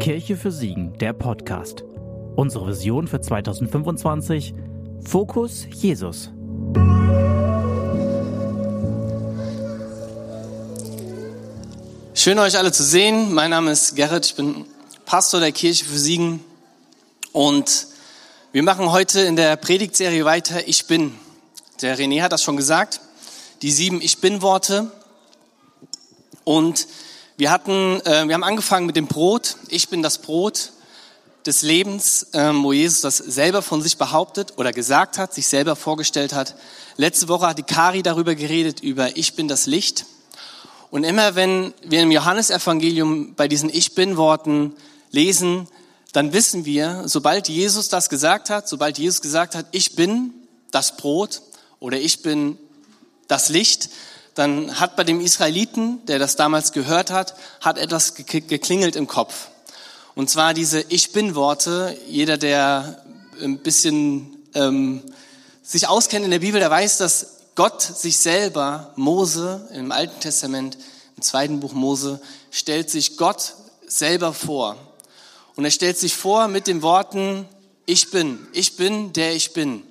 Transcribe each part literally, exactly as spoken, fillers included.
Kirche für Siegen, der Podcast. Unsere Vision für zwanzig fünfundzwanzig: Fokus Jesus. Schön, euch alle zu sehen. Mein Name ist Gerrit, ich bin Pastor der Kirche für Siegen. Und wir machen heute in der Predigtserie weiter, Ich bin. Der René hat das schon gesagt, die sieben Ich bin-Worte. Und wir hatten, äh, wir haben angefangen mit dem Brot. Ich bin das Brot des Lebens, ähm, wo Jesus das selber von sich behauptet oder gesagt hat, sich selber vorgestellt hat. Letzte Woche hat die Kari darüber geredet, über Ich bin das Licht. Und immer wenn wir im Johannesevangelium bei diesen Ich bin-Worten lesen, dann wissen wir, sobald Jesus das gesagt hat, sobald Jesus gesagt hat, ich bin das Brot oder ich bin das Licht, dann hat bei dem Israeliten, der das damals gehört hat, hat etwas geklingelt im Kopf. Und zwar diese Ich-Bin-Worte. Jeder, der ein bisschen ähm, sich auskennt in der Bibel, der weiß, dass Gott sich selber, Mose im Alten Testament, im zweiten Buch Mose, stellt sich Gott selber vor. Und er stellt sich vor mit den Worten, ich bin, ich bin, der ich bin.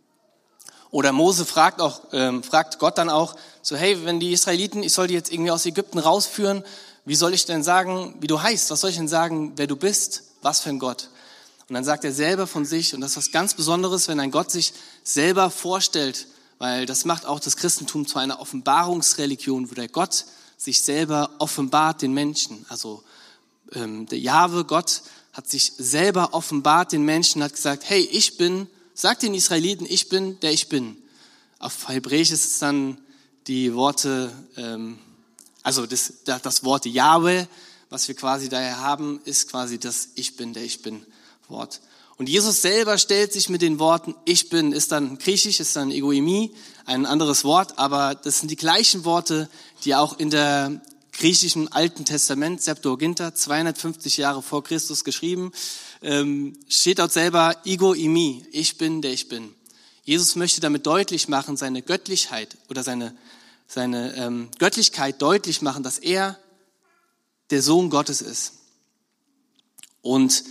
Oder Mose fragt auch, ähm, fragt Gott dann auch, so hey, wenn die Israeliten, ich soll die jetzt irgendwie aus Ägypten rausführen, wie soll ich denn sagen, wie du heißt? Was soll ich denn sagen, wer du bist? Was für ein Gott? Und dann sagt er selber von sich, und das ist was ganz Besonderes, wenn ein Gott sich selber vorstellt, weil das macht auch das Christentum zu einer Offenbarungsreligion, wo der Gott sich selber offenbart den Menschen. Also ähm, der Jahwe, Gott, hat sich selber offenbart den Menschen, hat gesagt, hey, ich bin, sag den Israeliten, ich bin, der ich bin. Auf Hebräisch ist es dann die Worte, ähm, also das, das Wort Jahwe, was wir quasi daher haben, ist quasi das Ich bin, der ich bin Wort. Und Jesus selber stellt sich mit den Worten Ich bin, ist dann griechisch, ist dann Egoimi, ein anderes Wort, aber das sind die gleichen Worte, die auch in der griechischen Alten Testament, Septuaginta, zweihundertfünfzig Jahre vor Christus geschrieben, ähm, steht dort selber Egoimi, ich bin, der ich bin. Jesus möchte damit deutlich machen, seine Göttlichkeit oder seine, seine ähm, Göttlichkeit deutlich machen, dass er der Sohn Gottes ist. Und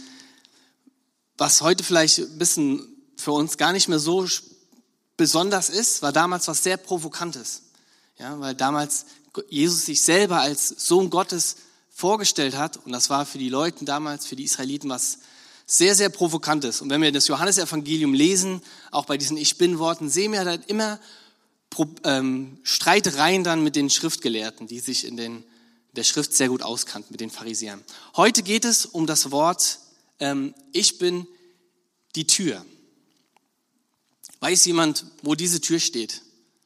was heute vielleicht ein bisschen für uns gar nicht mehr so besonders ist, war damals was sehr Provokantes. Ja, weil damals Jesus sich selber als Sohn Gottes vorgestellt hat. Und das war für die Leute damals, für die Israeliten, was sehr, sehr Provokantes. Und wenn wir das Johannesevangelium lesen, auch bei diesen Ich-Bin-Worten, sehen wir halt immer ähm, Streitereien dann mit den Schriftgelehrten, die sich in den, der Schrift sehr gut auskannten, mit den Pharisäern. Heute geht es um das Wort ähm, Ich bin die Tür. Weiß jemand, wo diese Tür steht?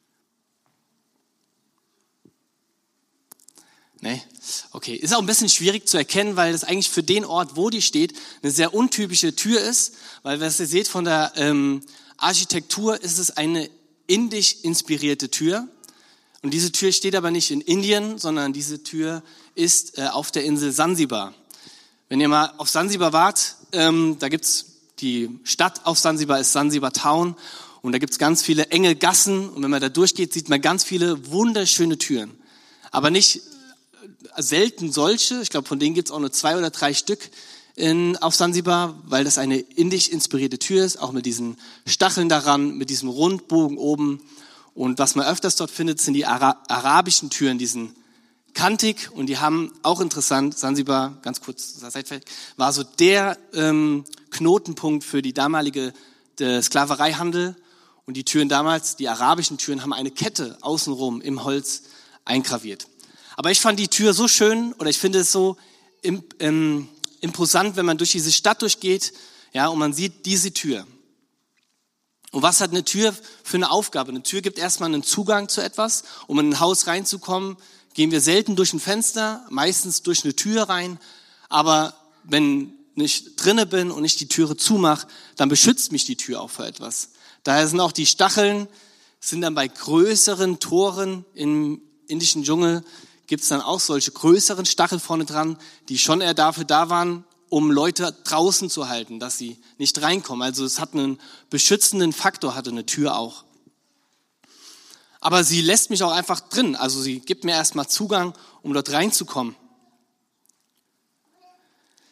Nee? Okay. Ist auch ein bisschen schwierig zu erkennen, weil das eigentlich für den Ort, wo die steht, eine sehr untypische Tür ist. Weil, was ihr seht von der ähm, Architektur, ist es eine indisch inspirierte Tür. Und diese Tür steht aber nicht in Indien, sondern diese Tür ist äh, auf der Insel Sansibar. Wenn ihr mal auf Sansibar wart, ähm, da gibt's die Stadt auf Sansibar, ist Sansibar Town. Und da gibt's ganz viele enge Gassen. Und wenn man da durchgeht, sieht man ganz viele wunderschöne Türen. Aber nicht selten solche, ich glaube, von denen gibt es auch nur zwei oder drei Stück in, auf Sansibar, weil das eine indisch inspirierte Tür ist, auch mit diesen Stacheln daran, mit diesem Rundbogen oben. Und was man öfters dort findet, sind die Ara- arabischen Türen, die sind kantig und die haben auch interessant, Sansibar, ganz kurz, war so der ähm, Knotenpunkt für die damalige der Sklavereihandel. Und die Türen damals, die arabischen Türen, haben eine Kette außenrum im Holz eingraviert. Aber ich fand die Tür so schön, oder ich finde es so imp, ähm, imposant, wenn man durch diese Stadt durchgeht, ja, und man sieht diese Tür. Und was hat eine Tür für eine Aufgabe? Eine Tür gibt erstmal einen Zugang zu etwas. Um in ein Haus reinzukommen, gehen wir selten durch ein Fenster, meistens durch eine Tür rein. Aber wenn ich drinne bin und ich die Türe zumache, dann beschützt mich die Tür auch vor etwas. Daher sind auch die Stacheln, sind dann bei größeren Toren im indischen Dschungel, gibt es dann auch solche größeren Stachel vorne dran, die schon eher dafür da waren, um Leute draußen zu halten, dass sie nicht reinkommen. Also es hat einen beschützenden Faktor, hatte eine Tür auch. Aber sie lässt mich auch einfach drin, also sie gibt mir erstmal Zugang, um dort reinzukommen.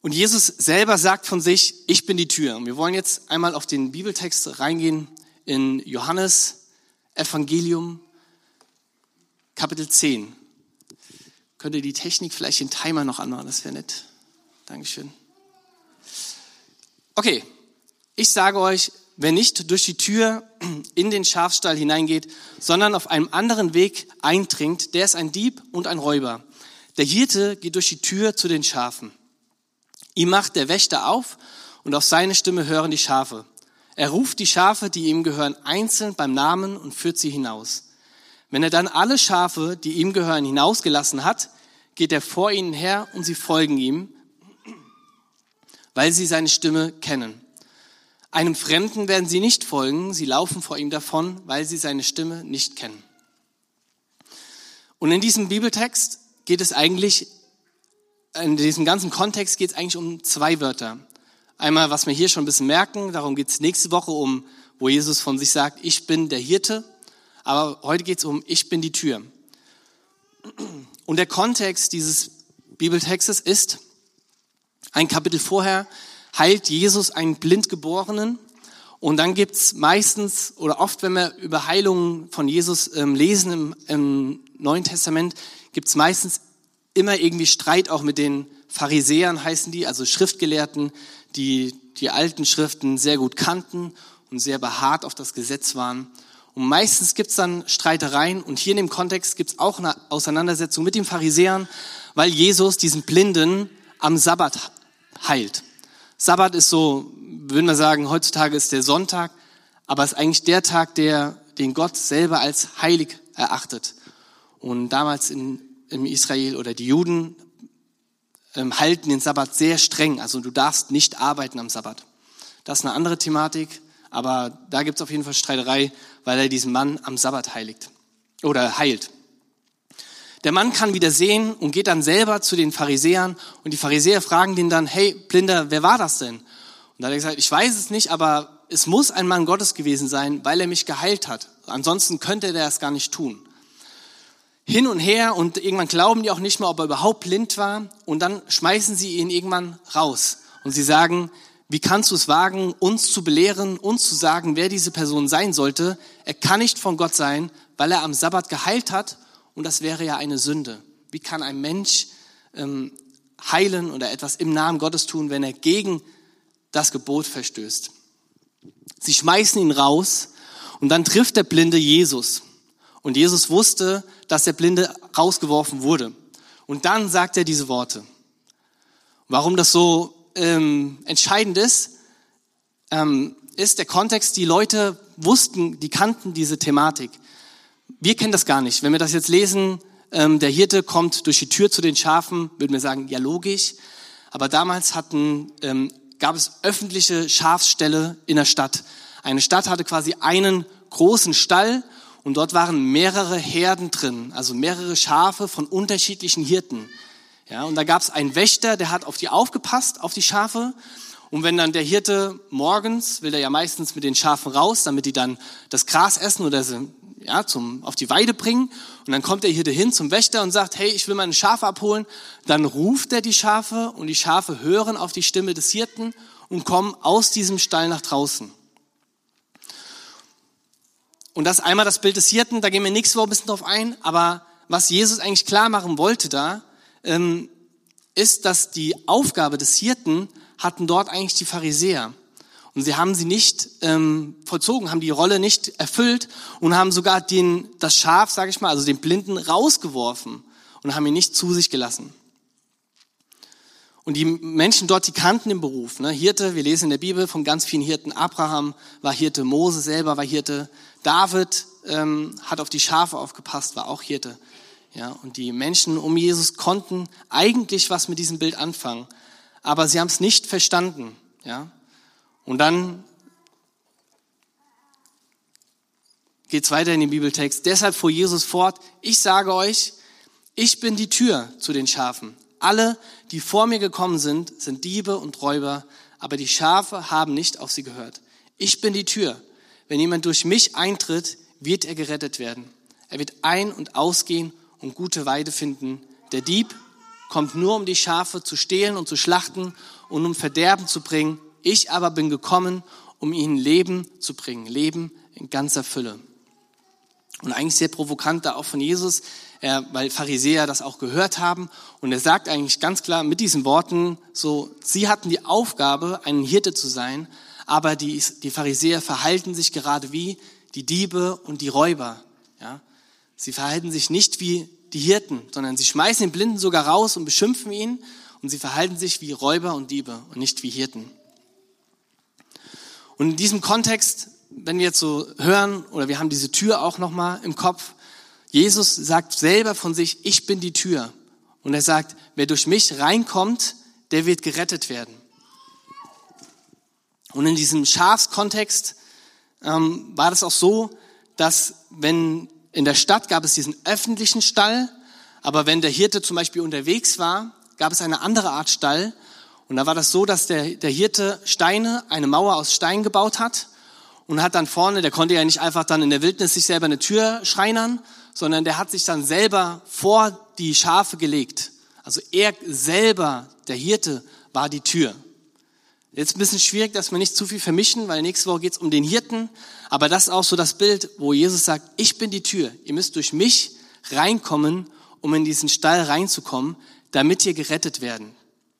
Und Jesus selber sagt von sich, ich bin die Tür. Und wir wollen jetzt einmal auf den Bibeltext reingehen in Johannes Evangelium, Kapitel zehn. Könnt ihr die Technik vielleicht den Timer noch anmachen? Das wäre nett. Dankeschön. Okay, ich sage euch, wer nicht durch die Tür in den Schafstall hineingeht, sondern auf einem anderen Weg eindringt, der ist ein Dieb und ein Räuber. Der Hirte geht durch die Tür zu den Schafen. Ihm macht der Wächter auf und auf seine Stimme hören die Schafe. Er ruft die Schafe, die ihm gehören, einzeln beim Namen und führt sie hinaus. Wenn er dann alle Schafe, die ihm gehören, hinausgelassen hat, geht er vor ihnen her und sie folgen ihm, weil sie seine Stimme kennen. Einem Fremden werden sie nicht folgen, sie laufen vor ihm davon, weil sie seine Stimme nicht kennen. Und in diesem Bibeltext geht es eigentlich, in diesem ganzen Kontext geht es eigentlich um zwei Wörter. Einmal, was wir hier schon ein bisschen merken, darum geht es nächste Woche um, wo Jesus von sich sagt, ich bin der Hirte, aber heute geht es um, ich bin die Tür. Und der Kontext dieses Bibeltextes ist, ein Kapitel vorher heilt Jesus einen Blindgeborenen und dann gibt's meistens oder oft, wenn wir über Heilungen von Jesus ähm, lesen im, im Neuen Testament, gibt's meistens immer irgendwie Streit auch mit den Pharisäern, heißen die, also Schriftgelehrten, die die alten Schriften sehr gut kannten und sehr beharrt auf das Gesetz waren. Und meistens gibt's dann Streitereien und hier in dem Kontext gibt's auch eine Auseinandersetzung mit den Pharisäern, weil Jesus diesen Blinden am Sabbat heilt. Sabbat ist so, würden wir sagen, heutzutage ist der Sonntag, aber ist eigentlich der Tag, der, den Gott selber als heilig erachtet. Und damals in, in Israel oder die Juden ähm, halten den Sabbat sehr streng. Also du darfst nicht arbeiten am Sabbat. Das ist eine andere Thematik, aber da gibt es auf jeden Fall Streiterei, weil er diesen Mann am Sabbat heiligt oder heilt. Der Mann kann wieder sehen und geht dann selber zu den Pharisäern und die Pharisäer fragen den dann, hey Blinder, wer war das denn? Und da hat er gesagt, ich weiß es nicht, aber es muss ein Mann Gottes gewesen sein, weil er mich geheilt hat. Ansonsten könnte er das gar nicht tun. Hin und her und irgendwann glauben die auch nicht mehr, ob er überhaupt blind war und dann schmeißen sie ihn irgendwann raus. Und sie sagen, wie kannst du es wagen, uns zu belehren, uns zu sagen, wer diese Person sein sollte? Er kann nicht von Gott sein, weil er am Sabbat geheilt hat. Und das wäre ja eine Sünde. Wie kann ein Mensch ähm, heilen oder etwas im Namen Gottes tun, wenn er gegen das Gebot verstößt? Sie schmeißen ihn raus und dann trifft der Blinde Jesus. Und Jesus wusste, dass der Blinde rausgeworfen wurde. Und dann sagt er diese Worte. Warum das so ähm, entscheidend ist, ähm, ist der Kontext, die Leute wussten, die kannten diese Thematik. Wir kennen das gar nicht. Wenn wir das jetzt lesen, ähm, der Hirte kommt durch die Tür zu den Schafen, würden wir sagen, ja logisch. Aber damals hatten, ähm, gab es öffentliche Schafsställe in der Stadt. Eine Stadt hatte quasi einen großen Stall und dort waren mehrere Herden drin, also mehrere Schafe von unterschiedlichen Hirten. Ja, und da gab es einen Wächter, der hat auf die aufgepasst, auf die Schafe. Und wenn dann der Hirte morgens, will er ja meistens mit den Schafen raus, damit die dann das Gras essen oder sie ja, zum, auf die Weide bringen. Und dann kommt der Hirte hin zum Wächter und sagt, hey, ich will meine Schafe abholen. Dann ruft er die Schafe und die Schafe hören auf die Stimme des Hirten und kommen aus diesem Stall nach draußen. Und das ist einmal das Bild des Hirten, da gehen wir nächste Woche ein bisschen drauf ein. Aber was Jesus eigentlich klar machen wollte da, ähm, ist, dass die Aufgabe des Hirten hatten dort eigentlich die Pharisäer. Und sie haben sie nicht ähm, vollzogen, haben die Rolle nicht erfüllt und haben sogar den, das Schaf, sage ich mal, also den Blinden rausgeworfen und haben ihn nicht zu sich gelassen. Und die Menschen dort, die kannten den Beruf. Ne? Hirte, wir lesen in der Bibel von ganz vielen Hirten. Abraham war Hirte, Mose selber war Hirte, David ähm, hat auf die Schafe aufgepasst, war auch Hirte. Ja, und die Menschen um Jesus konnten eigentlich was mit diesem Bild anfangen, aber sie haben es nicht verstanden. Ja. Und dann geht es weiter in den Bibeltext. Deshalb fuhr Jesus fort, ich sage euch, ich bin die Tür zu den Schafen. Alle, die vor mir gekommen sind, sind Diebe und Räuber, aber die Schafe haben nicht auf sie gehört. Ich bin die Tür. Wenn jemand durch mich eintritt, wird er gerettet werden. Er wird ein- und ausgehen und gute Weide finden. Der Dieb kommt nur, um die Schafe zu stehlen und zu schlachten und um Verderben zu bringen. Ich aber bin gekommen, um ihnen Leben zu bringen, Leben in ganzer Fülle. Und eigentlich sehr provokant da auch von Jesus, er, weil Pharisäer das auch gehört haben. Und er sagt eigentlich ganz klar mit diesen Worten so, sie hatten die Aufgabe, ein Hirte zu sein, aber die, die Pharisäer verhalten sich gerade wie die Diebe und die Räuber. Ja? Sie verhalten sich nicht wie die Hirten, sondern sie schmeißen den Blinden sogar raus und beschimpfen ihn. Und sie verhalten sich wie Räuber und Diebe und nicht wie Hirten. Und in diesem Kontext, wenn wir jetzt so hören, oder wir haben diese Tür auch nochmal im Kopf, Jesus sagt selber von sich, ich bin die Tür. Und er sagt, wer durch mich reinkommt, der wird gerettet werden. Und in diesem Schafskontext ähm, war das auch so, dass wenn in der Stadt gab es diesen öffentlichen Stall, aber wenn der Hirte zum Beispiel unterwegs war, gab es eine andere Art Stall. Und da war das so, dass der, der Hirte Steine, eine Mauer aus Stein gebaut hat und hat dann vorne, der konnte ja nicht einfach dann in der Wildnis sich selber eine Tür schreinern, sondern der hat sich dann selber vor die Schafe gelegt. Also er selber, der Hirte, war die Tür. Jetzt ein bisschen schwierig, dass wir nicht zu viel vermischen, weil nächste Woche geht es um den Hirten. Aber das ist auch so das Bild, wo Jesus sagt, ich bin die Tür. Ihr müsst durch mich reinkommen, um in diesen Stall reinzukommen, damit ihr gerettet werden.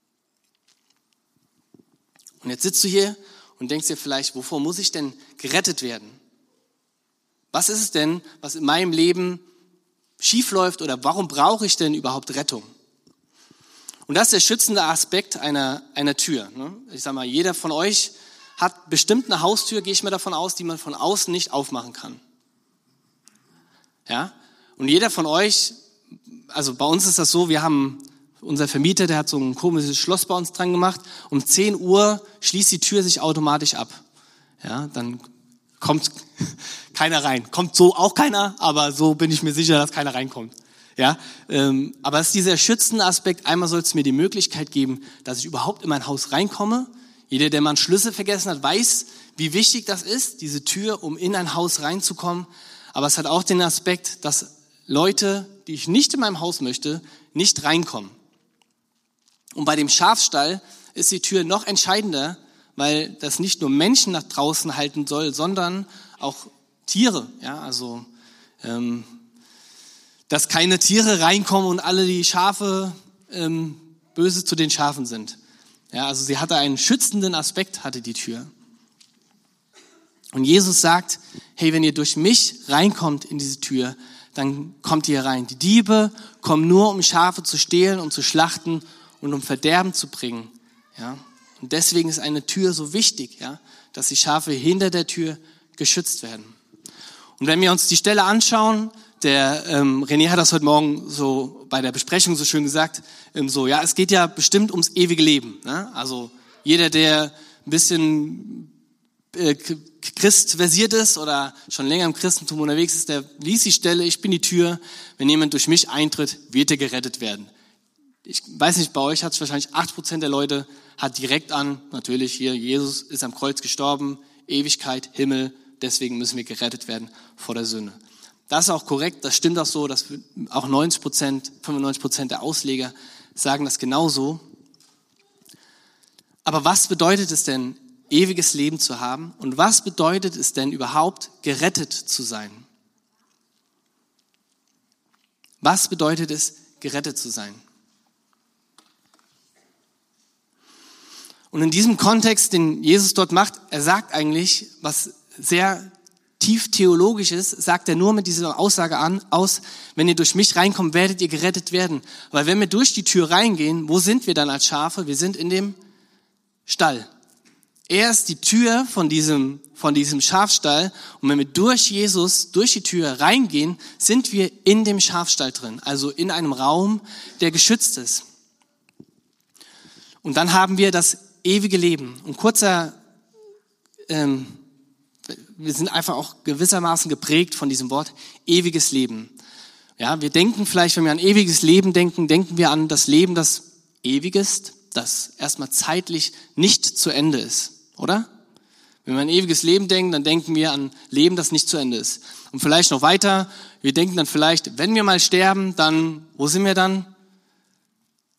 Und jetzt sitzt du hier und denkst dir vielleicht, wovor muss ich denn gerettet werden? Was ist es denn, was in meinem Leben schiefläuft oder warum brauche ich denn überhaupt Rettung? Und das ist der schützende Aspekt einer, einer Tür. Ich sage mal, jeder von euch hat bestimmt eine Haustür, gehe ich mal davon aus, die man von außen nicht aufmachen kann. Ja? Und jeder von euch, also bei uns ist das so, wir haben, unser Vermieter, der hat so ein komisches Schloss bei uns dran gemacht. Um zehn Uhr schließt die Tür sich automatisch ab. Ja, dann kommt keiner rein. Kommt so auch keiner, aber so bin ich mir sicher, dass keiner reinkommt. Ja, ähm, aber es ist dieser schützende Aspekt. Einmal soll es mir die Möglichkeit geben, dass ich überhaupt in mein Haus reinkomme. Jeder, der mal einen Schlüssel vergessen hat, weiß, wie wichtig das ist, diese Tür, um in ein Haus reinzukommen. Aber es hat auch den Aspekt, dass Leute, die ich nicht in meinem Haus möchte, nicht reinkommen. Und bei dem Schafstall ist die Tür noch entscheidender, weil das nicht nur Menschen nach draußen halten soll, sondern auch Tiere. Ja, also ähm, dass keine Tiere reinkommen und alle die Schafe ähm, böse zu den Schafen sind. Ja, also sie hatte einen schützenden Aspekt, hatte die Tür. Und Jesus sagt, hey, wenn ihr durch mich reinkommt in diese Tür, dann kommt ihr rein. Die Diebe kommen nur, um Schafe zu stehlen und zu schlachten und um Verderben zu bringen. Ja, und deswegen ist eine Tür so wichtig, ja, dass die Schafe hinter der Tür geschützt werden. Und wenn wir uns die Stelle anschauen, der ähm, René hat das heute Morgen so bei der Besprechung so schön gesagt, ähm, so ja, es geht ja bestimmt ums ewige Leben. Ne? Also jeder, der ein bisschen äh, Christ versiert ist oder schon länger im Christentum unterwegs ist, der liest die Stelle, ich bin die Tür, wenn jemand durch mich eintritt, wird er gerettet werden. Ich weiß nicht, bei euch hat es wahrscheinlich acht Prozent der Leute hat direkt an, natürlich hier, Jesus ist am Kreuz gestorben, Ewigkeit, Himmel, deswegen müssen wir gerettet werden vor der Sünde. Das ist auch korrekt, das stimmt auch so, dass auch neunzig Prozent, fünfundneunzig Prozent der Ausleger sagen das genauso. Aber was bedeutet es denn, ewiges Leben zu haben? Und was bedeutet es denn überhaupt, gerettet zu sein? Was bedeutet es, gerettet zu sein? Und in diesem Kontext, den Jesus dort macht, er sagt eigentlich, was sehr tief theologisch ist, sagt er nur mit dieser Aussage an, aus, wenn ihr durch mich reinkommt, werdet ihr gerettet werden. Weil wenn wir durch die Tür reingehen, wo sind wir dann als Schafe? Wir sind in dem Stall. Er ist die Tür von diesem, von diesem Schafstall. Und wenn wir durch Jesus, durch die Tür reingehen, sind wir in dem Schafstall drin. Also in einem Raum, der geschützt ist. Und dann haben wir das ewige Leben. Und kurzer, ähm, wir sind einfach auch gewissermaßen geprägt von diesem Wort ewiges Leben. Ja, wir denken vielleicht, wenn wir an ewiges Leben denken, denken wir an das Leben, das ewig ist, das erstmal zeitlich nicht zu Ende ist, oder? Wenn wir an ewiges Leben denken, dann denken wir an Leben, das nicht zu Ende ist. Und vielleicht noch weiter, wir denken dann vielleicht, wenn wir mal sterben, dann, wo sind wir dann?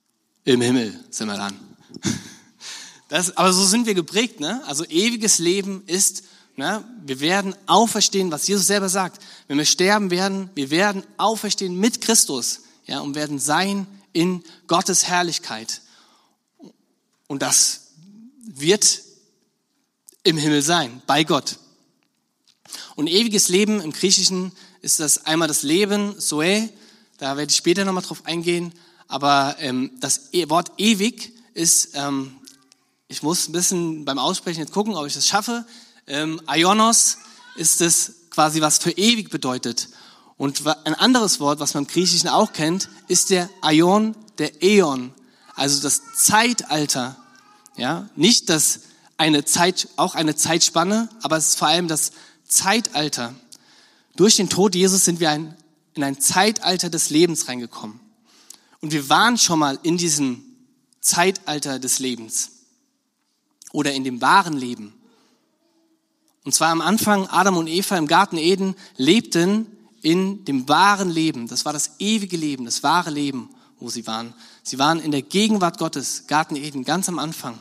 im Himmel sind wir dann. Das, aber so sind wir geprägt, ne? Also ewiges Leben ist, ne? Wir werden auferstehen, was Jesus selber sagt. Wenn wir sterben werden, wir werden auferstehen mit Christus, ja, und werden sein in Gottes Herrlichkeit. Und das wird im Himmel sein, bei Gott. Und ewiges Leben im Griechischen ist das einmal das Leben, Zoe, da werde ich später nochmal drauf eingehen, aber ähm, das Wort ewig ist, ähm, ich muss ein bisschen beim Aussprechen jetzt gucken, ob ich das schaffe, ähm, Aionos ist es quasi, was für ewig bedeutet. Und ein anderes Wort, was man im Griechischen auch kennt, ist der Aion, der Äon, also das Zeitalter. Ja, nicht das eine Zeit, auch eine Zeitspanne, aber es ist vor allem das Zeitalter. Durch den Tod Jesus sind wir ein, in ein Zeitalter des Lebens reingekommen. Und wir waren schon mal in diesem Zeitalter des Lebens oder in dem wahren Leben. Und zwar am Anfang, Adam und Eva im Garten Eden lebten in dem wahren Leben. Das war das ewige Leben, das wahre Leben, wo sie waren. Sie waren in der Gegenwart Gottes, Garten Eden, ganz am Anfang.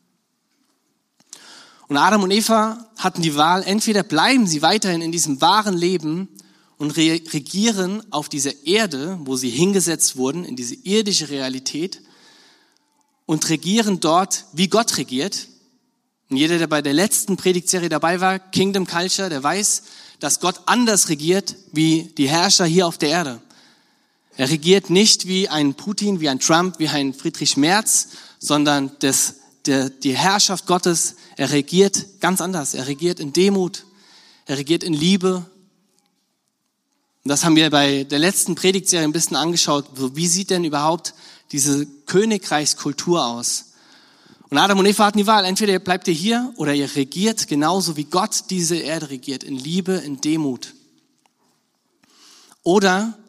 Und Adam und Eva hatten die Wahl, entweder bleiben sie weiterhin in diesem wahren Leben und re- regieren auf dieser Erde, wo sie hingesetzt wurden, in diese irdische Realität und regieren dort, wie Gott regiert. Und jeder, der bei der letzten Predigtserie dabei war, Kingdom Culture, der weiß, dass Gott anders regiert wie die Herrscher hier auf der Erde. Er regiert nicht wie ein Putin, wie ein Trump, wie ein Friedrich Merz, sondern das, der, die Herrschaft Gottes, er regiert ganz anders. Er regiert in Demut, er regiert in Liebe. Und das haben wir bei der letzten Predigtserie ein bisschen angeschaut. Wie sieht denn überhaupt diese Königreichskultur aus? Und Adam und Eva hatten die Wahl, entweder bleibt ihr hier oder ihr regiert genauso wie Gott diese Erde regiert, in Liebe, in Demut. Oder,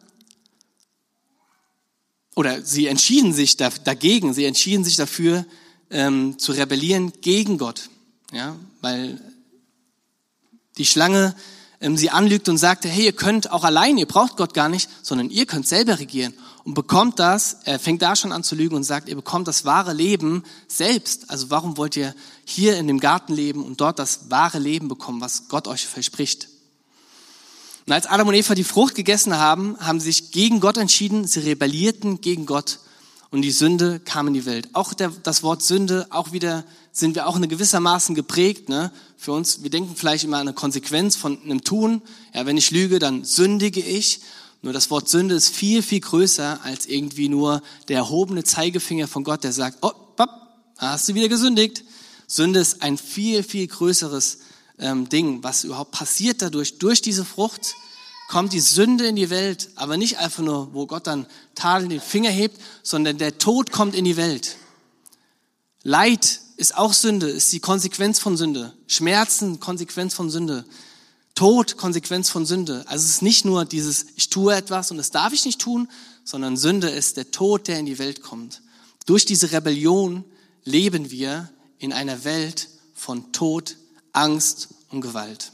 oder sie entschieden sich dagegen, sie entschieden sich dafür, ähm, zu rebellieren gegen Gott. Ja, weil die Schlange ähm, sie anlügt und sagte, hey, ihr könnt auch allein, ihr braucht Gott gar nicht, sondern ihr könnt selber regieren. Und bekommt das, er fängt da schon an zu lügen und sagt, ihr bekommt das wahre Leben selbst. Also warum wollt ihr hier in dem Garten leben und dort das wahre Leben bekommen, was Gott euch verspricht? Und als Adam und Eva die Frucht gegessen haben, haben sie sich gegen Gott entschieden, sie rebellierten gegen Gott und die Sünde kam in die Welt. Auch der, das Wort Sünde, auch wieder sind wir auch in gewissermaßen geprägt. Ne? Für uns, wir denken vielleicht immer an eine Konsequenz von einem Tun. Ja, wenn ich lüge, dann sündige ich. Nur das Wort Sünde ist viel, viel größer als irgendwie nur der erhobene Zeigefinger von Gott, der sagt, oh, papp, da hast du wieder gesündigt. Sünde ist ein viel, viel größeres ähm, Ding, was überhaupt passiert dadurch. Durch diese Frucht kommt die Sünde in die Welt, aber nicht einfach nur, wo Gott dann tadelnd den Finger hebt, sondern der Tod kommt in die Welt. Leid ist auch Sünde, ist die Konsequenz von Sünde. Schmerzen, Konsequenz von Sünde. Tod, Konsequenz von Sünde. Also es ist nicht nur dieses, ich tue etwas und das darf ich nicht tun, sondern Sünde ist der Tod, der in die Welt kommt. Durch diese Rebellion leben wir in einer Welt von Tod, Angst und Gewalt.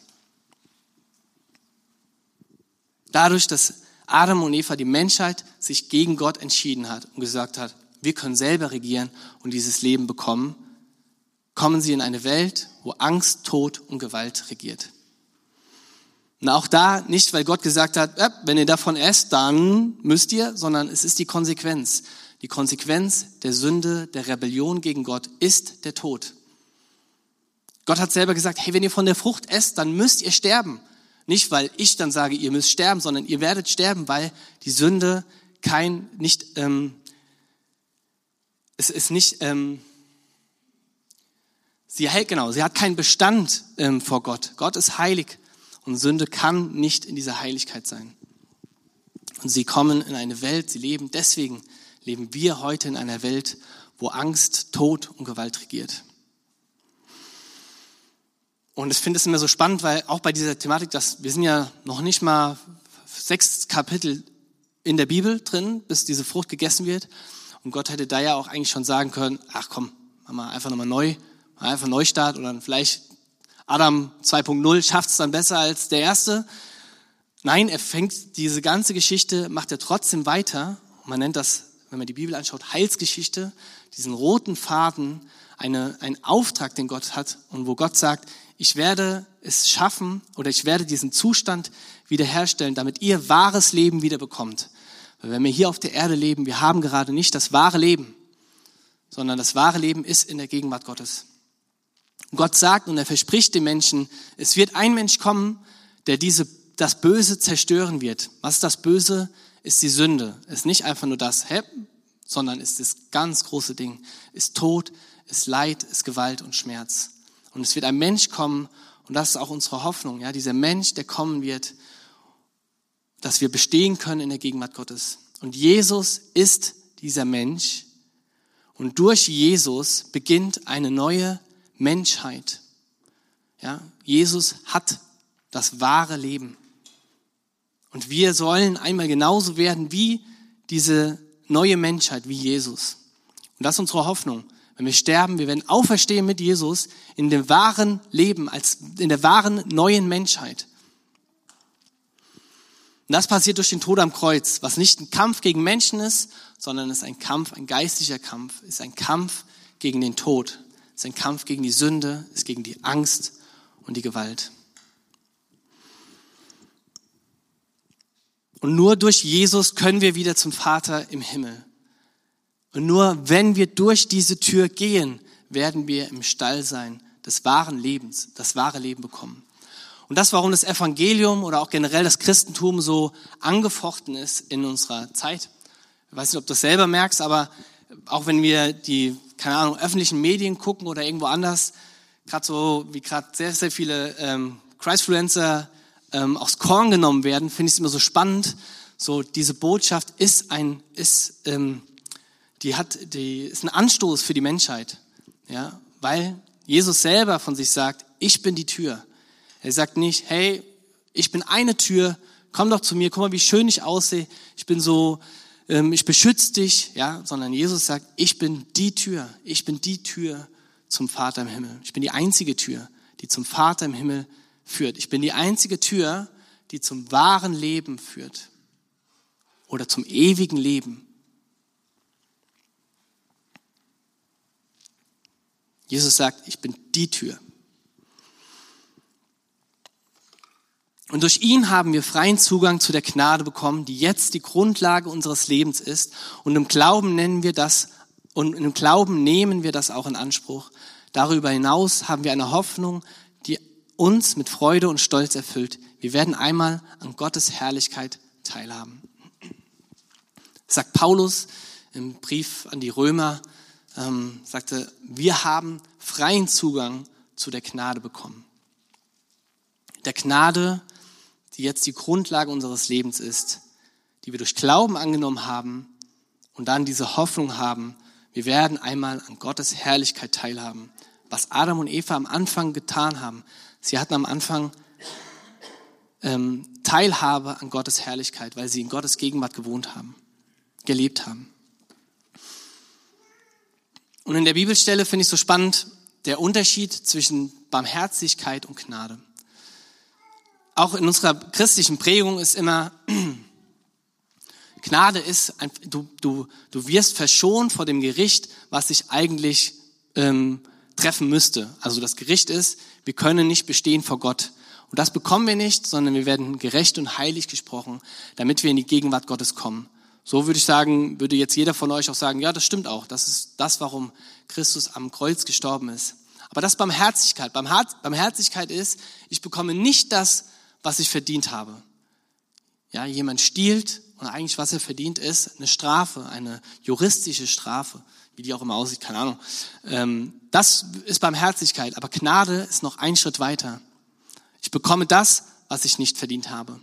Dadurch, dass Adam und Eva, die Menschheit, sich gegen Gott entschieden hat und gesagt hat, wir können selber regieren und dieses Leben bekommen, kommen sie in eine Welt, wo Angst, Tod und Gewalt regiert. Und auch da nicht, weil Gott gesagt hat, äh, wenn ihr davon esst, dann müsst ihr, sondern es ist die Konsequenz. Die Konsequenz der Sünde, der Rebellion gegen Gott ist der Tod. Gott hat selber gesagt, hey, wenn ihr von der Frucht esst, dann müsst ihr sterben. Nicht, weil ich dann sage, ihr müsst sterben, sondern ihr werdet sterben, weil die Sünde kein, nicht, ähm, es ist nicht, ähm, sie hält, genau, sie hat keinen Bestand ähm, vor Gott. Gott ist heilig. Und Sünde kann nicht in dieser Heiligkeit sein. Und sie kommen in eine Welt, sie leben, deswegen leben wir heute in einer Welt, wo Angst, Tod und Gewalt regiert. Und ich finde es immer so spannend, weil auch bei dieser Thematik, dass wir sind ja noch nicht mal sechs Kapitel in der Bibel drin, bis diese Frucht gegessen wird. Und Gott hätte da ja auch eigentlich schon sagen können, ach komm, machen wir einfach nochmal neu, einfach Neustart oder vielleicht Adam zwei Punkt null schafft es dann besser als der Erste. Nein, er fängt diese ganze Geschichte, macht er trotzdem weiter. Man nennt das wenn man die Bibel anschaut, Heilsgeschichte, diesen roten Faden, eine, einen Auftrag, den Gott hat und wo Gott sagt, ich werde es schaffen oder ich werde diesen Zustand wiederherstellen, damit ihr wahres Leben wieder bekommt. Weil wenn wir hier auf der Erde leben, wir haben gerade nicht das wahre Leben, sondern das wahre Leben ist in der Gegenwart Gottes. Gott sagt und er verspricht den Menschen, es wird ein Mensch kommen, der diese, das Böse zerstören wird. Was ist das Böse? Ist die Sünde. Ist nicht einfach nur das, hä? Sondern ist das ganz große Ding. Ist Tod, ist Leid, ist Gewalt und Schmerz. Und es wird ein Mensch kommen, und das ist auch unsere Hoffnung, ja, dieser Mensch, der kommen wird, dass wir bestehen können in der Gegenwart Gottes. Und Jesus ist dieser Mensch. Und durch Jesus beginnt eine neue Menschheit. Ja, Jesus hat das wahre Leben. Und wir sollen einmal genauso werden wie diese neue Menschheit, wie Jesus. Und das ist unsere Hoffnung. Wenn wir sterben, wir werden auferstehen mit Jesus in dem wahren Leben, als in der wahren neuen Menschheit. Und das passiert durch den Tod am Kreuz, was nicht ein Kampf gegen Menschen ist, sondern es ist ein Kampf, ein geistlicher Kampf, ist ein Kampf gegen den Tod, ist ein Kampf gegen die Sünde, ist gegen die Angst und die Gewalt. Und nur durch Jesus können wir wieder zum Vater im Himmel. Und nur wenn wir durch diese Tür gehen, werden wir im Stall sein des wahren Lebens, das wahre Leben bekommen. Und das, warum das Evangelium oder auch generell das Christentum so angefochten ist in unserer Zeit. Ich weiß nicht, ob du das selber merkst, aber auch wenn wir die, keine Ahnung, öffentlichen Medien gucken oder irgendwo anders, gerade so wie gerade sehr, sehr viele ähm, Christfluencer ähm, aufs Korn genommen werden, finde ich es immer so spannend. So diese Botschaft ist ein, ist, ähm, die hat, die ist ein Anstoß für die Menschheit, ja, weil Jesus selber von sich sagt, ich bin die Tür. Er sagt nicht, hey, ich bin eine Tür, komm doch zu mir, guck mal, wie schön ich aussehe, ich bin so, ähm, ich beschütze dich, ja, sondern Jesus sagt, ich bin die Tür, ich bin die Tür zum Vater im Himmel. Ich bin die einzige Tür, die zum Vater im Himmel führt. Ich bin die einzige Tür, die zum wahren Leben führt oder zum ewigen Leben. Jesus sagt, ich bin die Tür. Und durch ihn haben wir freien Zugang zu der Gnade bekommen, die jetzt die Grundlage unseres Lebens ist. Und im Glauben nennen wir das, und im Glauben nehmen wir das auch in Anspruch. Darüber hinaus haben wir eine Hoffnung, die uns mit Freude und Stolz erfüllt. Wir werden einmal an Gottes Herrlichkeit teilhaben. Sagt Paulus im Brief an die Römer, ähm, sagte, wir haben freien Zugang zu der Gnade bekommen. Der Gnade, die jetzt die Grundlage unseres Lebens ist, die wir durch Glauben angenommen haben und dann diese Hoffnung haben, wir werden einmal an Gottes Herrlichkeit teilhaben. Was Adam und Eva am Anfang getan haben, sie hatten am Anfang ähm, Teilhabe an Gottes Herrlichkeit, weil sie in Gottes Gegenwart gewohnt haben, gelebt haben. Und in der Bibelstelle finde ich so spannend der Unterschied zwischen Barmherzigkeit und Gnade. Auch in unserer christlichen Prägung ist immer, Gnade ist, du, du, du wirst verschont vor dem Gericht, was dich eigentlich ähm, treffen müsste. Also das Gericht ist, wir können nicht bestehen vor Gott. Und das bekommen wir nicht, sondern wir werden gerecht und heilig gesprochen, damit wir in die Gegenwart Gottes kommen. So würde ich sagen, würde jetzt jeder von euch auch sagen, ja, das stimmt auch. Das ist das, warum Christus am Kreuz gestorben ist. Aber das ist Barmherzigkeit. Barmherzigkeit ist, ich bekomme nicht das, was ich verdient habe. Ja, jemand stiehlt und eigentlich was er verdient ist, eine Strafe, eine juristische Strafe, wie die auch immer aussieht, keine Ahnung. Ähm, das ist Barmherzigkeit, aber Gnade ist noch ein Schritt weiter. Ich bekomme das, was ich nicht verdient habe.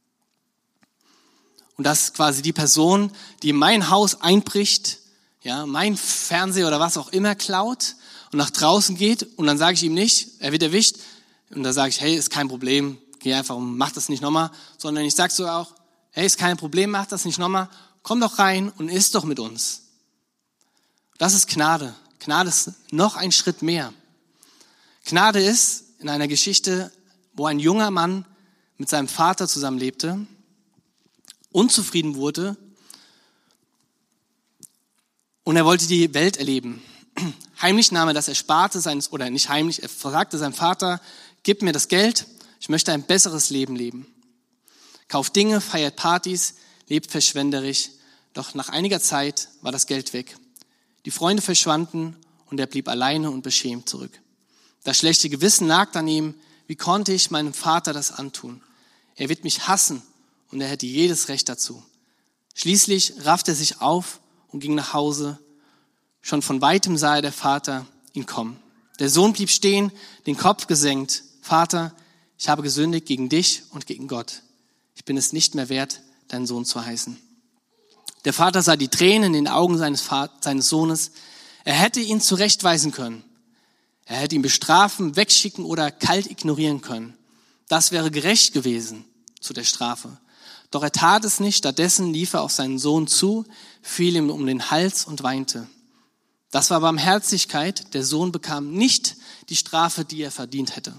Und das ist quasi die Person, die in mein Haus einbricht, ja, mein Fernseher oder was auch immer klaut und nach draußen geht und dann sage ich ihm nicht, er wird erwischt und dann sage ich, hey, ist kein Problem, geh einfach und mach das nicht nochmal, sondern ich sage so auch, hey, ist kein Problem, mach das nicht nochmal, komm doch rein und iss doch mit uns. Das ist Gnade. Gnade ist noch ein Schritt mehr. Gnade ist in einer Geschichte, wo ein junger Mann mit seinem Vater zusammenlebte, unzufrieden wurde und er wollte die Welt erleben. Heimlich nahm er das Ersparte seines, oder nicht heimlich, er sagte seinem Vater, gib mir das Geld, ich möchte ein besseres Leben leben. Kauft Dinge, feiert Partys, lebt verschwenderisch, doch nach einiger Zeit war das Geld weg. Die Freunde verschwanden und er blieb alleine und beschämt zurück. Das schlechte Gewissen nagt an ihm, wie konnte ich meinem Vater das antun? Er wird mich hassen und er hätte jedes Recht dazu. Schließlich raffte er sich auf und ging nach Hause. Schon von weitem sah er der Vater ihn kommen. Der Sohn blieb stehen, den Kopf gesenkt. Vater, ich habe gesündigt gegen dich und gegen Gott. Ich bin es nicht mehr wert, dein Sohn zu heißen. Der Vater sah die Tränen in den Augen seines, Vat- seines Sohnes. Er hätte ihn zurechtweisen können. Er hätte ihn bestrafen, wegschicken oder kalt ignorieren können. Das wäre gerecht gewesen zu der Strafe. Doch er tat es nicht. Stattdessen lief er auf seinen Sohn zu, fiel ihm um den Hals und weinte. Das war Barmherzigkeit. Der Sohn bekam nicht die Strafe, die er verdient hätte.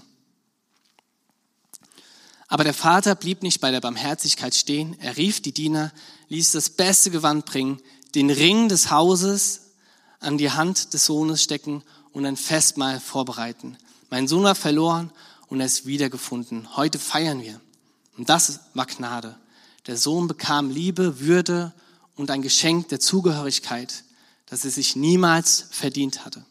Aber der Vater blieb nicht bei der Barmherzigkeit stehen. Er rief die Diener, ließ das beste Gewand bringen, den Ring des Hauses an die Hand des Sohnes stecken und ein Festmahl vorbereiten. Mein Sohn war verloren und er ist wiedergefunden. Heute feiern wir. Und das war Gnade. Der Sohn bekam Liebe, Würde und ein Geschenk der Zugehörigkeit, das er sich niemals verdient hatte.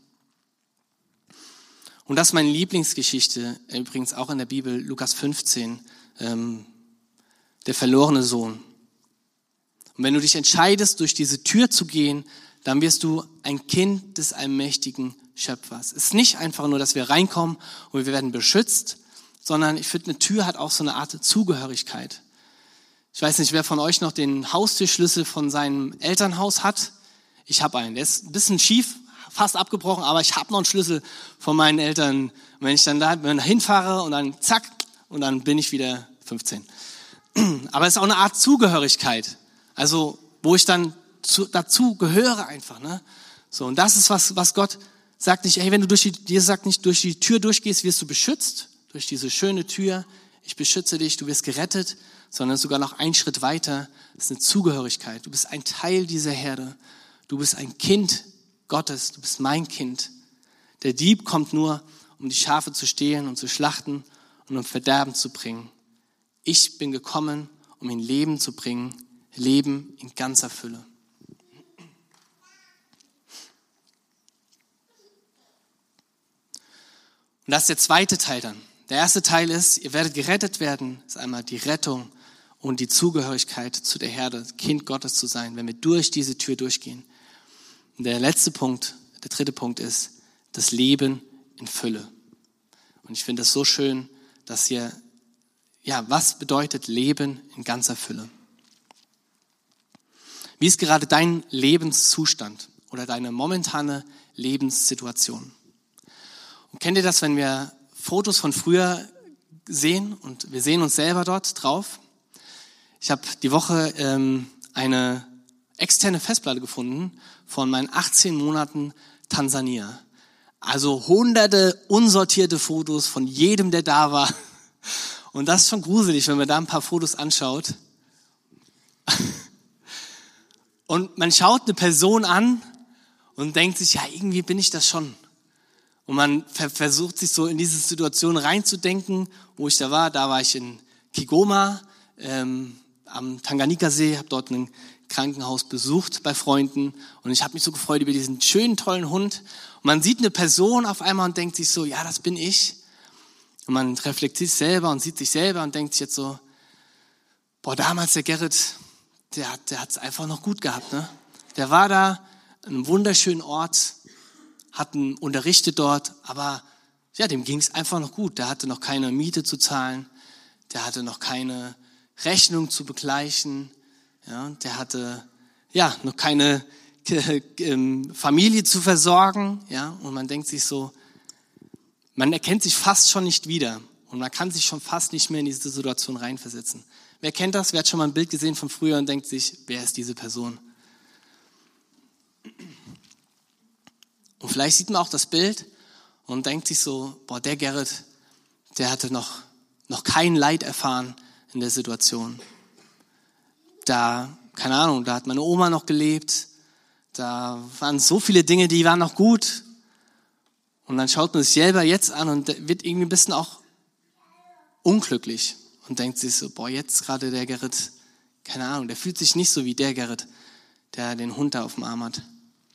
Und das ist meine Lieblingsgeschichte, übrigens auch in der Bibel, Lukas fünfzehn, ähm, der verlorene Sohn. Und wenn du dich entscheidest, durch diese Tür zu gehen, dann wirst du ein Kind des allmächtigen Schöpfers. Es ist nicht einfach nur, dass wir reinkommen und wir werden beschützt, sondern ich finde, eine Tür hat auch so eine Art Zugehörigkeit. Ich weiß nicht, wer von euch noch den Haustürschlüssel von seinem Elternhaus hat. Ich habe einen, der ist ein bisschen schief, fast abgebrochen, aber ich habe noch einen Schlüssel von meinen Eltern. Und wenn ich dann da hinfahre und dann zack, und dann bin ich wieder fünfzehn. Aber es ist auch eine Art Zugehörigkeit, also wo ich dann zu, dazu gehöre einfach. Ne? So, und das ist was, was Gott sagt nicht, hey, wenn du durch die, dir sagt nicht, durch die Tür durchgehst, wirst du beschützt, durch diese schöne Tür, ich beschütze dich, du wirst gerettet, sondern sogar noch einen Schritt weiter, das ist eine Zugehörigkeit. Du bist ein Teil dieser Herde, du bist ein Kind Gottes, du bist mein Kind. Der Dieb kommt nur, um die Schafe zu stehlen und zu schlachten und um Verderben zu bringen. Ich bin gekommen, um in Leben zu bringen, Leben in ganzer Fülle. Und das ist der zweite Teil dann. Der erste Teil ist, ihr werdet gerettet werden, ist einmal die Rettung und die Zugehörigkeit zu der Herde, Kind Gottes zu sein, wenn wir durch diese Tür durchgehen. Und der letzte Punkt, der dritte Punkt ist das Leben in Fülle. Und ich finde es so schön, dass hier, ja, was bedeutet Leben in ganzer Fülle? Wie ist gerade dein Lebenszustand oder deine momentane Lebenssituation? Und kennt ihr das, wenn wir Fotos von früher sehen und wir sehen uns selber dort drauf? Ich habe die Woche ähm, eine externe Festplatte gefunden von meinen achtzehn Monaten Tansania. Also hunderte unsortierte Fotos von jedem, der da war. Und das ist schon gruselig, wenn man da ein paar Fotos anschaut. Und man schaut eine Person an und denkt sich, ja, irgendwie bin ich das schon. Und man versucht sich so in diese Situation reinzudenken, wo ich da war. Da war ich in Kigoma ähm, am Tanganjika-See, habe dort ein Krankenhaus besucht bei Freunden und ich habe mich so gefreut über diesen schönen, tollen Hund. Und man sieht eine Person auf einmal und denkt sich so, ja, das bin ich. Und man reflektiert sich selber und sieht sich selber und denkt sich jetzt so, boah, damals der Gerrit, der hat der hat's einfach noch gut gehabt. Ne? Der war da an einem wunderschönen Ort, hat ihn unterrichtet dort, aber ja, dem ging es einfach noch gut. Der hatte noch keine Miete zu zahlen, der hatte noch keine Rechnung zu begleichen, ja, der hatte ja noch keine äh, Familie zu versorgen, ja, und man denkt sich so, man erkennt sich fast schon nicht wieder und man kann sich schon fast nicht mehr in diese Situation reinversetzen. Wer kennt das? Wer hat schon mal ein Bild gesehen von früher und denkt sich, wer ist diese Person? Und vielleicht sieht man auch das Bild und denkt sich so, boah, der Gerrit, der hatte noch, noch kein Leid erfahren in der Situation. Da, keine Ahnung, da hat meine Oma noch gelebt, Da waren so viele Dinge, die waren noch gut. Und dann schaut man sich selber jetzt an und wird irgendwie ein bisschen auch unglücklich und denkt sich so, boah, jetzt gerade der Gerrit, keine Ahnung, der fühlt sich nicht so wie der Gerrit, der den Hund da auf dem Arm hat.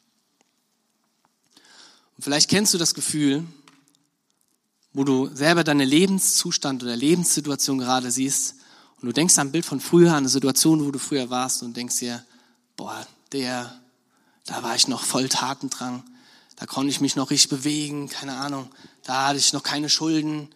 Und vielleicht kennst du das Gefühl, wo du selber deinen Lebenszustand oder Lebenssituation gerade siehst und du denkst an ein Bild von früher, an eine Situation, wo du früher warst und denkst dir, boah, der, da war ich noch voll Tatendrang, da konnte ich mich noch richtig bewegen, keine Ahnung, da hatte ich noch keine Schulden.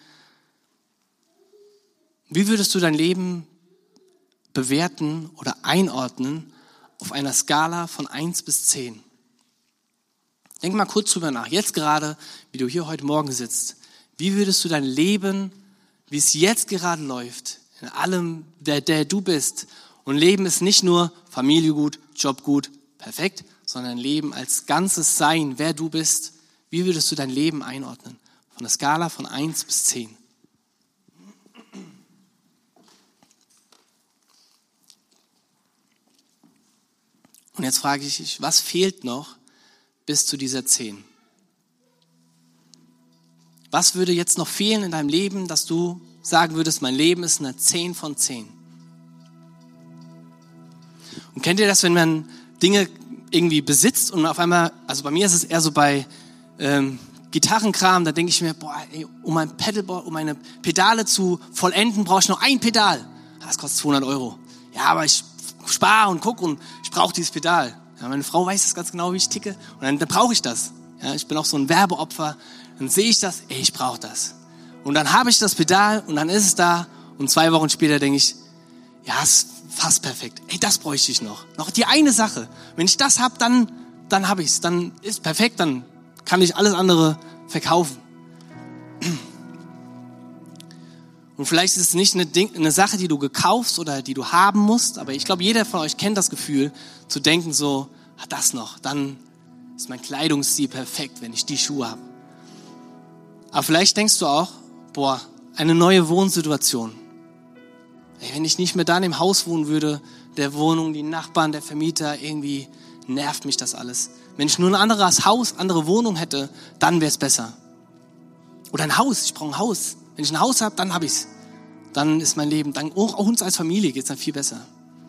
Wie würdest du dein Leben bewerten oder einordnen auf einer Skala von eins bis zehn? Denk mal kurz drüber nach, jetzt gerade, wie du hier heute Morgen sitzt. Wie würdest du dein Leben, wie es jetzt gerade läuft, in allem, der, der du bist? Und Leben ist nicht nur Familie gut, Job gut, perfekt, sondern Leben als ganzes Sein, wer du bist. Wie würdest du dein Leben einordnen? Von der Skala von eins bis zehn. Und jetzt frage ich dich, was fehlt noch bis zu dieser zehn? Was würde jetzt noch fehlen in deinem Leben, dass du sagen würdest, mein Leben ist eine zehn von zehn? Und kennt ihr das, wenn man Dinge irgendwie besitzt und auf einmal, also bei mir ist es eher so bei ähm, Gitarrenkram, da denke ich mir, boah, ey, um mein Pedalboard, um meine Pedale zu vollenden, brauche ich noch ein Pedal. Das kostet zweihundert Euro. Ja, aber ich spare und gucke und ich brauche dieses Pedal. Ja, meine Frau weiß das ganz genau, wie ich ticke und dann, dann brauche ich das. Ja, ich bin auch so ein Werbeopfer. Dann sehe ich das, ey, ich brauche das. Und dann habe ich das Pedal und dann ist es da und zwei Wochen später denke ich, ja, ist fast perfekt. Ey, das bräuchte ich noch. Noch die eine Sache. Wenn ich das habe, dann, dann habe ich es. Dann ist perfekt, dann kann ich alles andere verkaufen. Und vielleicht ist es nicht eine, Ding, eine Sache, die du gekaufst oder die du haben musst, aber ich glaube, jeder von euch kennt das Gefühl, zu denken so, ah, das noch, dann ist mein Kleidungsstil perfekt, wenn ich die Schuhe habe. Aber vielleicht denkst du auch, boah, eine neue Wohnsituation. Ey, wenn ich nicht mehr da in dem Haus wohnen würde, der Wohnung, die Nachbarn, der Vermieter, irgendwie nervt mich das alles. Wenn ich nur ein anderes Haus, andere Wohnung hätte, dann wäre es besser. Oder ein Haus, ich brauche ein Haus. Wenn ich ein Haus habe, dann habe ich es. Dann ist mein Leben, dann auch uns als Familie geht es dann viel besser.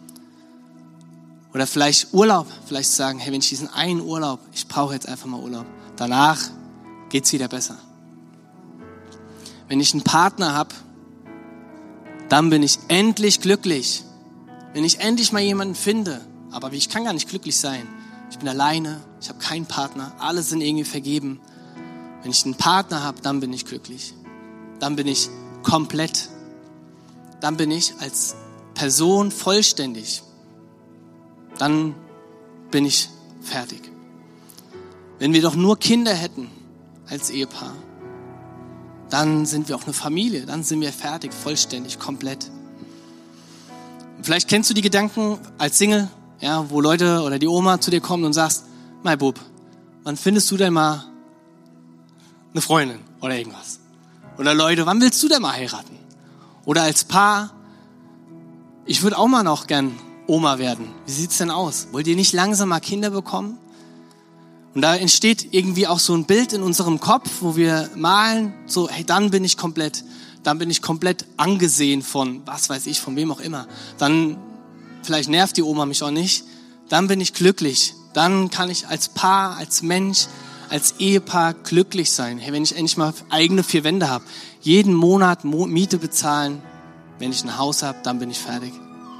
Oder vielleicht Urlaub, vielleicht sagen, hey, wenn ich diesen einen Urlaub, ich brauche jetzt einfach mal Urlaub. Danach geht es wieder besser. Wenn ich einen Partner habe, dann bin ich endlich glücklich. Wenn ich endlich mal jemanden finde, aber ich kann gar nicht glücklich sein. Ich bin alleine, ich habe keinen Partner, alle sind irgendwie vergeben. Wenn ich einen Partner habe, dann bin ich glücklich. Dann bin ich komplett. Dann bin ich als Person vollständig. Dann bin ich fertig. Wenn wir doch nur Kinder hätten als Ehepaar, dann sind wir auch eine Familie, dann sind wir fertig, vollständig, komplett. Und vielleicht kennst du die Gedanken als Single, ja, wo Leute oder die Oma zu dir kommen und sagst, mein Bub, wann findest du denn mal eine Freundin oder irgendwas? Oder Leute, wann willst du denn mal heiraten? Oder als Paar, ich würde auch mal noch gern Oma werden. Wie sieht's denn aus? Wollt ihr nicht langsam mal Kinder bekommen? Und da entsteht irgendwie auch so ein Bild in unserem Kopf, wo wir malen, so, hey, dann bin ich komplett, dann bin ich komplett angesehen von, was weiß ich, von wem auch immer. Dann, vielleicht nervt die Oma mich auch nicht, dann bin ich glücklich. Dann kann ich als Paar, als Mensch, als Ehepaar glücklich sein. Hey, wenn ich endlich mal eigene vier Wände habe, jeden Monat Miete bezahlen, wenn ich ein Haus habe, dann bin ich fertig.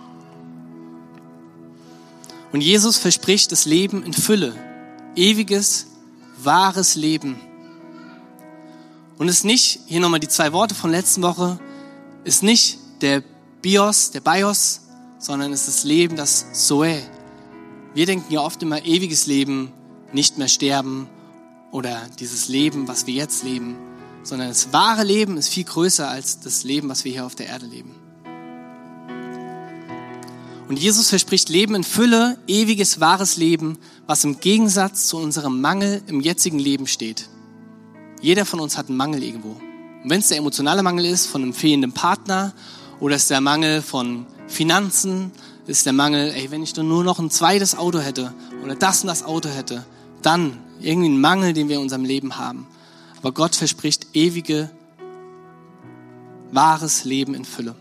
Und Jesus verspricht das Leben in Fülle. Ewiges, wahres Leben. Und es ist nicht, hier nochmal die zwei Worte von letzten Woche, ist nicht der Bios, der Bios, sondern es ist das Leben, das Zoe. Wir denken ja oft immer ewiges Leben, nicht mehr sterben oder dieses Leben, was wir jetzt leben, sondern das wahre Leben ist viel größer als das Leben, was wir hier auf der Erde leben. Und Jesus verspricht Leben in Fülle, ewiges, wahres Leben, was im Gegensatz zu unserem Mangel im jetzigen Leben steht. Jeder von uns hat einen Mangel irgendwo. Und wenn es der emotionale Mangel ist von einem fehlenden Partner oder es der Mangel von Finanzen, ist der Mangel, ey, wenn ich nur noch ein zweites Auto hätte oder das und das Auto hätte, dann irgendwie ein Mangel, den wir in unserem Leben haben. Aber Gott verspricht ewige, wahres Leben in Fülle.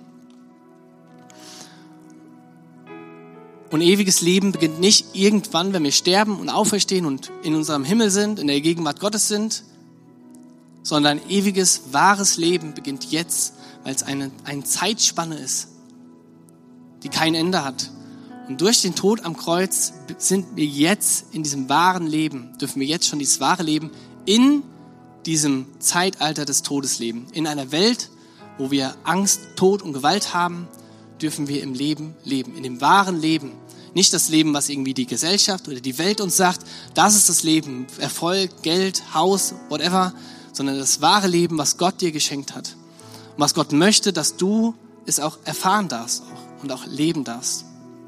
Und ewiges Leben beginnt nicht irgendwann, wenn wir sterben und auferstehen und in unserem Himmel sind, in der Gegenwart Gottes sind, sondern ewiges, wahres Leben beginnt jetzt, weil es eine, eine Zeitspanne ist, die kein Ende hat. Und durch den Tod am Kreuz sind wir jetzt in diesem wahren Leben, dürfen wir jetzt schon dieses wahre Leben in diesem Zeitalter des Todes leben. In einer Welt, wo wir Angst, Tod und Gewalt haben, dürfen wir im Leben leben, in dem wahren Leben. Nicht das Leben, was irgendwie die Gesellschaft oder die Welt uns sagt, das ist das Leben, Erfolg, Geld, Haus, whatever, sondern das wahre Leben, was Gott dir geschenkt hat. Und was Gott möchte, dass du es auch erfahren darfst auch, und auch leben darfst.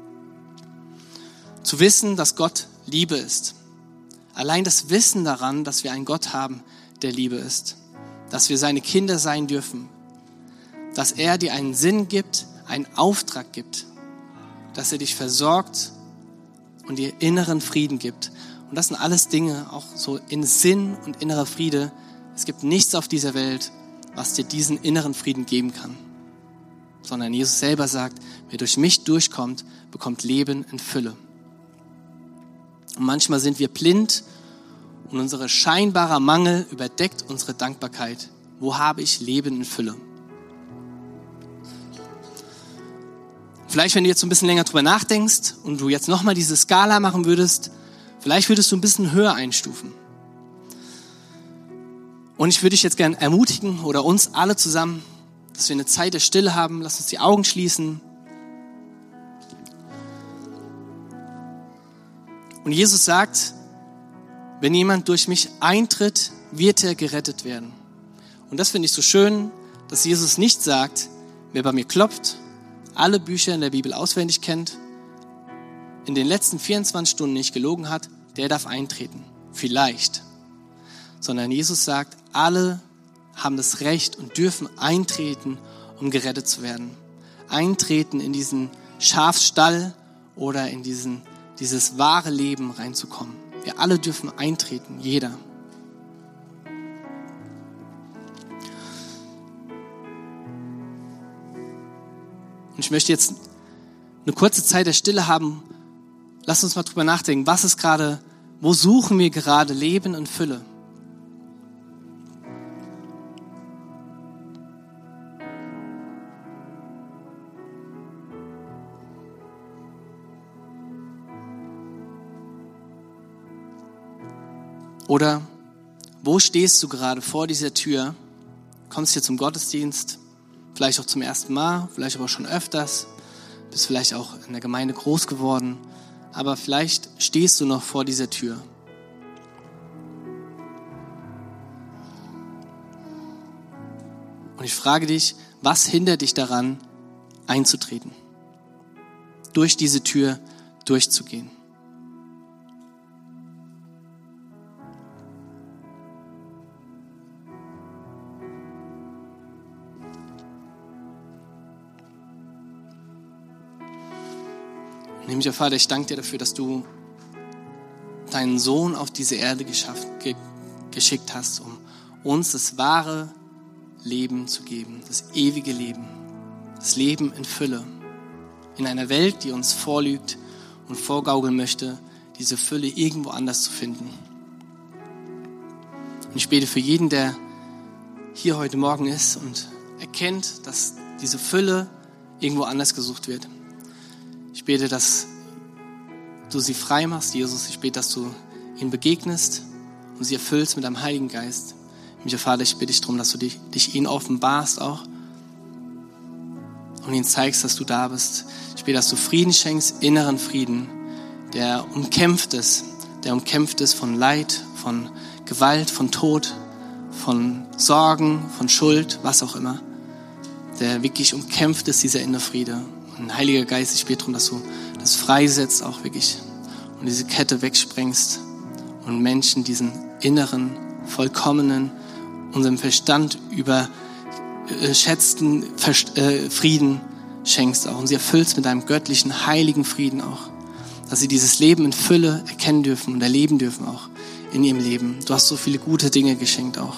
Zu wissen, dass Gott Liebe ist. Allein das Wissen daran, dass wir einen Gott haben, der Liebe ist. Dass wir seine Kinder sein dürfen. Dass er dir einen Sinn gibt, einen Auftrag gibt, dass er dich versorgt und dir inneren Frieden gibt. Und das sind alles Dinge, auch so in Sinn und innerer Friede. Es gibt nichts auf dieser Welt, was dir diesen inneren Frieden geben kann. Sondern Jesus selber sagt, wer durch mich durchkommt, bekommt Leben in Fülle. Und manchmal sind wir blind und unser scheinbarer Mangel überdeckt unsere Dankbarkeit. Wo habe ich Leben in Fülle? Vielleicht, wenn du jetzt so ein bisschen länger drüber nachdenkst und du jetzt nochmal diese Skala machen würdest, vielleicht würdest du ein bisschen höher einstufen. Und ich würde dich jetzt gerne ermutigen oder uns alle zusammen, dass wir eine Zeit der Stille haben. Lass uns die Augen schließen. Und Jesus sagt, wenn jemand durch mich eintritt, wird er gerettet werden. Und das finde ich so schön, dass Jesus nicht sagt, wer bei mir klopft, alle Bücher in der Bibel auswendig kennt, in den letzten vierundzwanzig Stunden nicht gelogen hat, der darf eintreten. Vielleicht. Sondern Jesus sagt, alle haben das Recht und dürfen eintreten, um gerettet zu werden. Eintreten in diesen Schafsstall oder in diesen, dieses wahre Leben reinzukommen. Wir alle dürfen eintreten, jeder. Und ich möchte jetzt eine kurze Zeit der Stille haben. Lass uns mal drüber nachdenken, was ist gerade, wo suchen wir gerade Leben und Fülle? Oder wo stehst du gerade vor dieser Tür? Kommst hier zum Gottesdienst? Vielleicht auch zum ersten Mal, vielleicht aber schon öfters, bist vielleicht auch in der Gemeinde groß geworden, aber vielleicht stehst du noch vor dieser Tür. Und ich frage dich, was hindert dich daran, einzutreten? Durch diese Tür durchzugehen? Himmlischer Vater, ich danke dir dafür, dass du deinen Sohn auf diese Erde geschafft, ge, geschickt hast, um uns das wahre Leben zu geben, das ewige Leben, das Leben in Fülle. In einer Welt, die uns vorlügt und vorgaukeln möchte, diese Fülle irgendwo anders zu finden. Und ich bete für jeden, der hier heute Morgen ist und erkennt, dass diese Fülle irgendwo anders gesucht wird. Ich bete, dass du sie frei machst, Jesus. Ich bete, dass du ihnen begegnest und sie erfüllst mit deinem Heiligen Geist. Himmlischer Vater, ich bitte dich darum, dass du dich, dich ihnen offenbarst auch und ihnen zeigst, dass du da bist. Ich bete, dass du Frieden schenkst, inneren Frieden, der umkämpft ist, der umkämpft ist von Leid, von Gewalt, von Tod, von Sorgen, von Schuld, was auch immer. Der wirklich umkämpft ist, dieser innere Friede. Und Heiliger Geist, ich bete darum, dass du das freisetzt auch wirklich und diese Kette wegsprengst und Menschen diesen inneren, vollkommenen, unserem Verstand überschätzten Frieden schenkst auch und sie erfüllst mit deinem göttlichen, heiligen Frieden auch. Dass sie dieses Leben in Fülle erkennen dürfen und erleben dürfen auch in ihrem Leben. Du hast so viele gute Dinge geschenkt auch.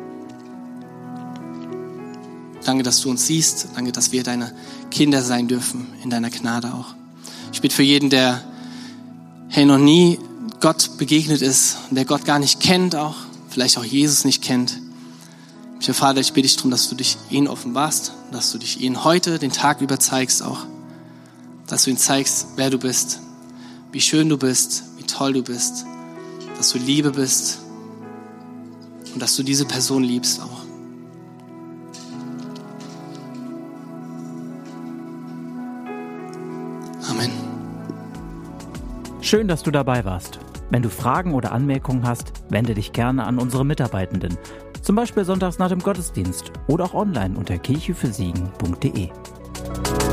Danke, dass du uns siehst. Danke, dass wir deine Kinder sein dürfen in deiner Gnade auch. Ich bitte für jeden, der hey, noch nie Gott begegnet ist und der Gott gar nicht kennt auch, vielleicht auch Jesus nicht kennt. Ich Vater, ich bitte dich darum, dass du dich ihnen offenbarst, dass du dich ihnen heute den Tag über zeigst auch. Dass du ihnen zeigst, wer du bist, wie schön du bist, wie toll du bist, dass du Liebe bist und dass du diese Person liebst auch. Amen. Schön, dass du dabei warst. Wenn du Fragen oder Anmerkungen hast, wende dich gerne an unsere Mitarbeitenden. Zum Beispiel sonntags nach dem Gottesdienst oder auch online unter kirche für siegen punkt de.